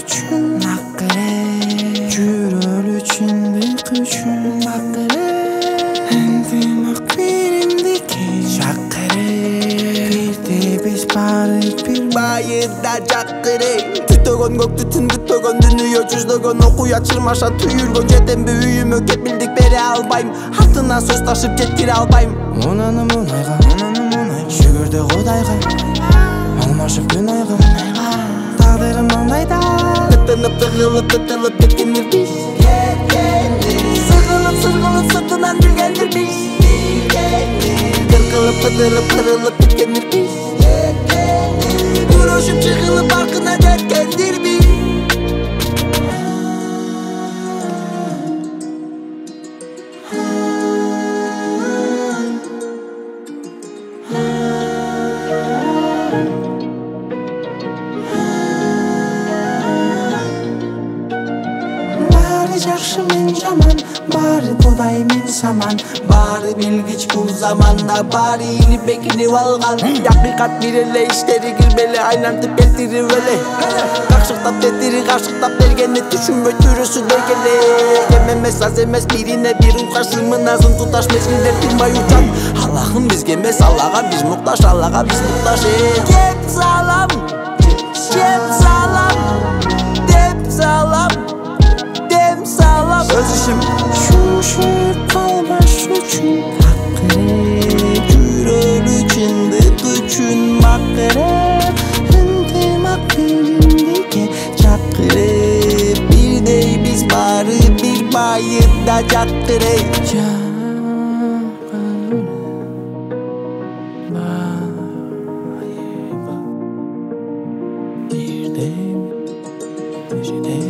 üçün Nakere Жүрөл үчүндүк үчүн Накere Эндимак биримдики Жаккere Бирде биз барып бир Байырда жаккыре Түтөгөн көктү түндүттөгөн дүнүйө жүздөгөн окуя чырмаша түйүлгөн жетемби үйүмө кепилдик бере албайм артынан сөз ташып жеткире албайм Мунаны мунайга Шүгүрдү Кудайга алмашып күн айга Тагдырым маңдайда Тытынып тыгылып тытылып кеткендирбиз Сыгылып сыргылып сыртынан билгендирбиз Кыркылып кыдырып кырылып кеткендирбиз Күрөшүп чыгылып аркына жеткендирбиз Баары жакшы мен жаман Баары Кудай мен саман Баары билгич бул заманда баары илип бекинип алган Акыйкат бир эле иштери кирбеле айлантып келтирип эле Какшыктап тетири кашыктап бергени түшүнбөй төрөсү дегеле Кем эмес аз эмес бирине бир укашсы мыназын туташ мезгилдер тынбай учат Аллахым бизге эмес Аллага биз муктаж Аллага биз муктаж Кеп салам Кеп салам Деп салам Dem салам Өз ишим Шушуп калбаш үчүн Акыре Жүрөл үчүндүк үчүн Макыре Ынтымак биримдикке Жаккыре Бирдей биз баары бир байырда жаккыре Бирдей